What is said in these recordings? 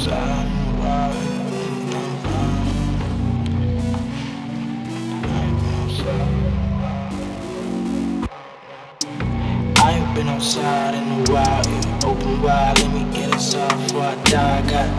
Been outside in a while, yeah. Open wide, let me get inside before I die.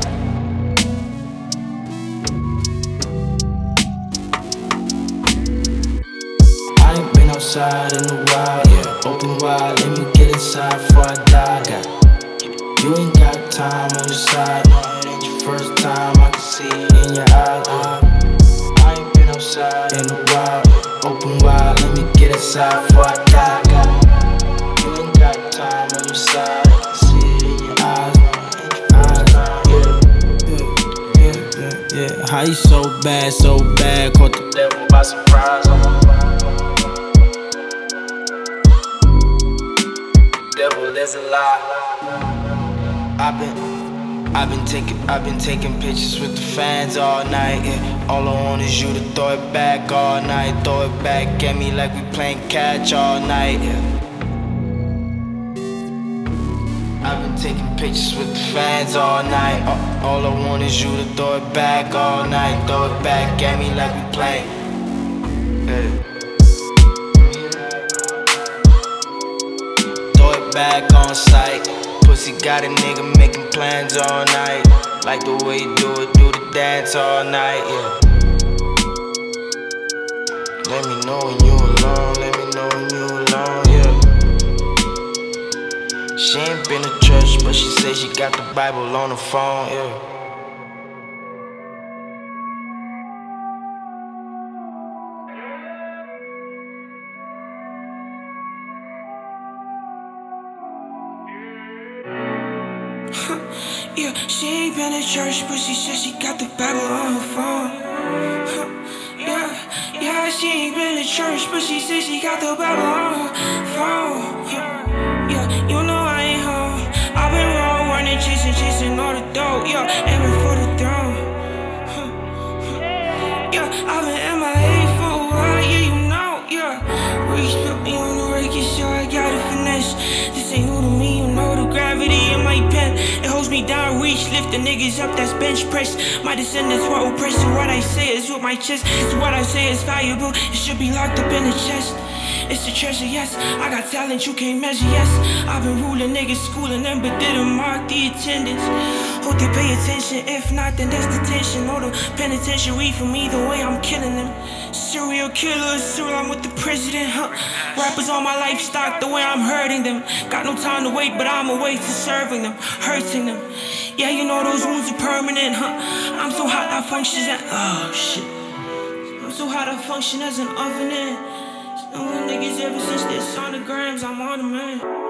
I ain't been outside in a while, yeah. Open wide, let me get inside before I die. You ain't got time on your side, no, it ain't your first time. I can see it in your eyes. I ain't been outside in a while, yeah. Open wide, let me get inside before I die. Side, I can see it in your eyes, yeah. How you so bad, caught the devil by surprise. Devil is a lie. I've been taking pictures with the fans all night, yeah. All I want is you to throw it back all night, throw it back at me like we playing catch all night, yeah. I've been taking pictures with the fans all night. All I want is you to throw it back all night, throw it back at me like we playing. Throw it back on sight. Pussy got a nigga making plans all night. Like the way you do the dance all night, yeah. Let me know when you alone, let me know when you alone, yeah. She ain't been to church, but she say she got the Bible on her phone, yeah. Yeah, she ain't been to church, but she said she got the Bible on her phone. Yeah, she ain't been to church, but she said she got the Bible on her phone. Yeah, you know I ain't home. I've been road running, chasing all the dope. Yeah, aiming for the throne. Yeah, I've been MIA for a while, yeah, you know. Yeah, Reach put me on the record, so I got a finesse. This ain't new to me, you know the gravity in my pen. It holds me down, reach, lift the niggas up, that's bench press. My descendants were oppressed, so what I say is with my chest. It's what I say is valuable, it should be locked up in the chest. It's a treasure, yes. I got talent you can't measure, yes. I've been ruling niggas, schooling them, but didn't mark the attendance. Hope they pay attention, if not, then that's detention. Or the penitentiary for me, the way I'm killing them. Serial killers, serial, I'm with the president, huh? Rappers on my livestock, the way I'm hurting them. Got no time to wait, but I'm away to serving them, hurting them. Yeah, you know those wounds are permanent, huh? I'm so hot, I function as oh shit. I'm so hot, I function as an oven in. Niggas ever since their sonograms, I'm on the man.